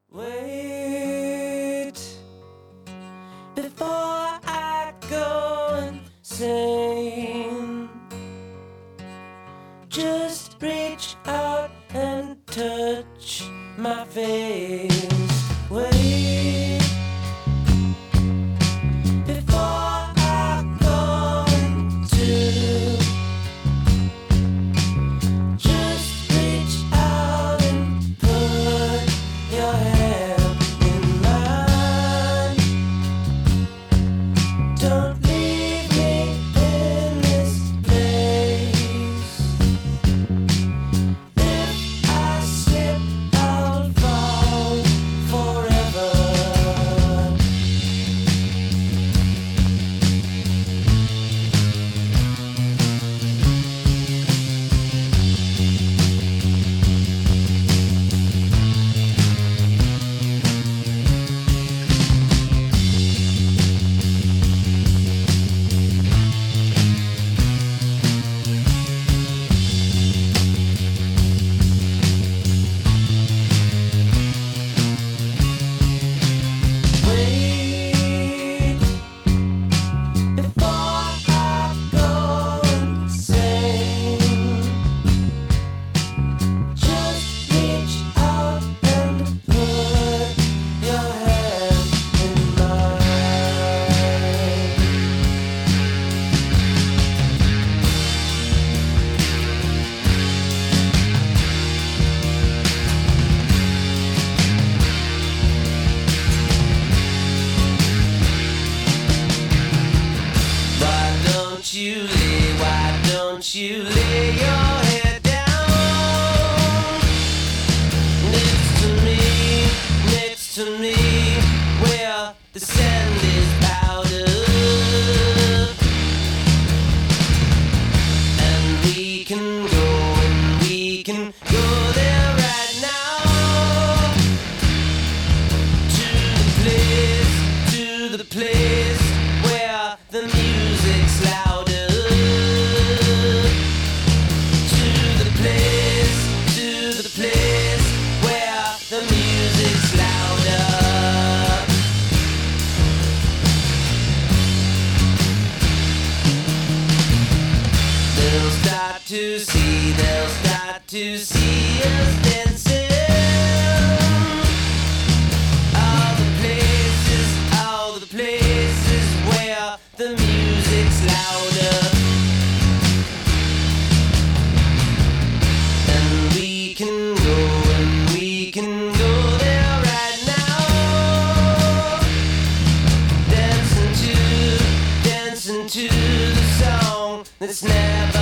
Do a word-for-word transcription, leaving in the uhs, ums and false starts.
Wait before I go insane. Just reach out and touch my face. Wait before I go into. Just reach out and put your hand in mine. Don't leave me in this place. If I slip, I'll fall forever. Wait before I go insane. Just reach out and put your hand in mine. Why don't you lay, why don't you lay your head down next to me, next to me, where the sand is powdered, and we can go, and we can go there right now, to the place, to the place where the music's louder, to the place, to the place where the music's louder. They'll start to see, they'll start to see us dancing. All the places, all the places where the music's louder, and we can go, and we can go there right now, dancing to, dancing to the song that's never